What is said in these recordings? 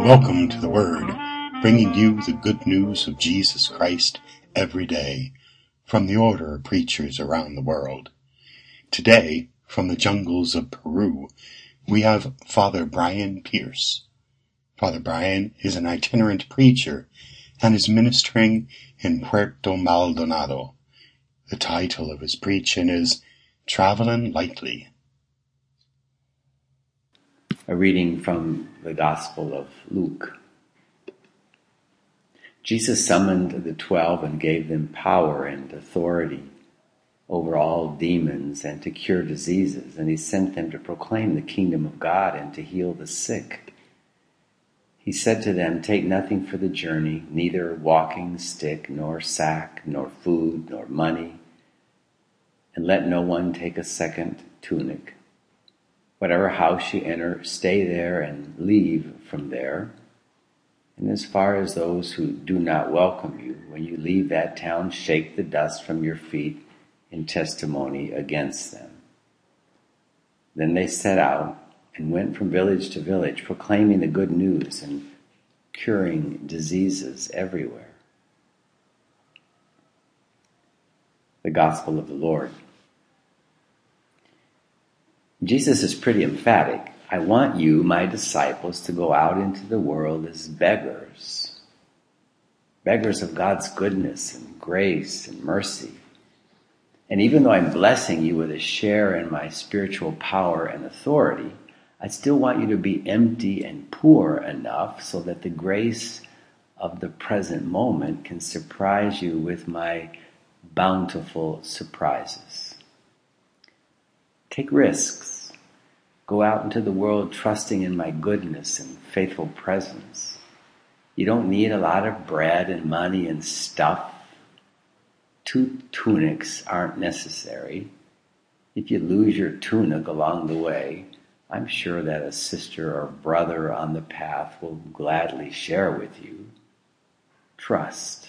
Welcome to the Word, bringing you the good news of Jesus Christ every day from the order of preachers around the world. Today, from the jungles of Peru, we have Father Brian Pierce. Father Brian is an itinerant preacher and is ministering in Puerto Maldonado. The title of his preaching is Travelin' Lightly. A reading from the Gospel of Luke. Jesus summoned the 12 and gave them power and authority over all demons and to cure diseases, and he sent them to proclaim the kingdom of God and to heal the sick. He said to them, "Take nothing for the journey, neither walking stick, nor sack, nor food, nor money, and let no one take a second tunic. Whatever house you enter, stay there and leave from there. And as far as those who do not welcome you, when you leave that town, shake the dust from your feet in testimony against them." Then they set out and went from village to village, proclaiming the good news and curing diseases everywhere. The Gospel of the Lord. Jesus is pretty emphatic. "I want you, my disciples, to go out into the world as beggars. Beggars of God's goodness and grace and mercy. And even though I'm blessing you with a share in my spiritual power and authority, I still want you to be empty and poor enough so that the grace of the present moment can surprise you with my bountiful surprises. Take risks. Go out into the world trusting in my goodness and faithful presence. You don't need a lot of bread and money and stuff. 2 tunics aren't necessary. If you lose your tunic along the way, I'm sure that a sister or brother on the path will gladly share with you. Trust.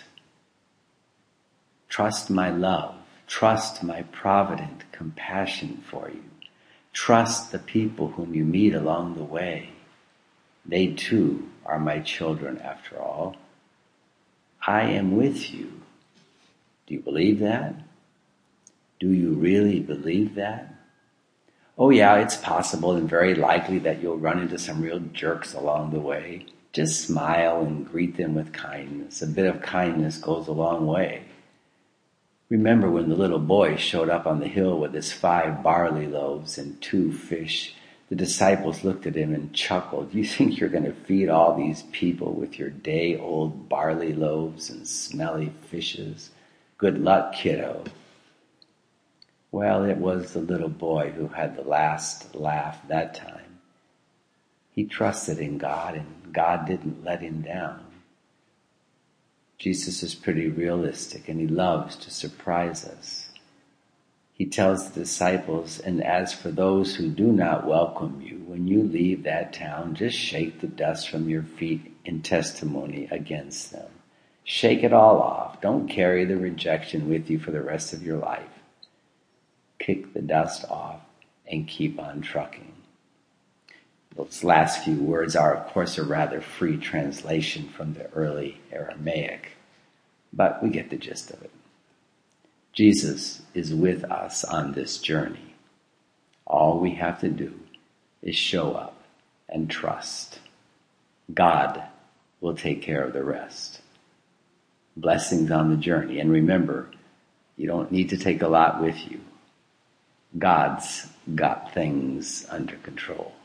Trust my love. Trust my provident compassion for you. Trust the people whom you meet along the way. They too are my children after all. I am with you. Do you believe that? Do you really believe that? Oh yeah, it's possible and very likely that you'll run into some real jerks along the way. Just smile and greet them with kindness. A bit of kindness goes a long way. Remember when the little boy showed up on the hill with his 5 barley loaves and 2 fish. The disciples looked at him and chuckled. "You think you're going to feed all these people with your day-old barley loaves and smelly fishes? Good luck, kiddo." Well, it was the little boy who had the last laugh that time. He trusted in God, and God didn't let him down. Jesus is pretty realistic, and he loves to surprise us. He tells the disciples, "And as for those who do not welcome you, when you leave that town, just shake the dust from your feet in testimony against them. Shake it all off. Don't carry the rejection with you for the rest of your life. Kick the dust off and keep on trucking." Those last few words are, of course, a rather free translation from the early Aramaic, but we get the gist of it. Jesus is with us on this journey. All we have to do is show up and trust. God will take care of the rest. Blessings on the journey. And remember, you don't need to take a lot with you. God's got things under control.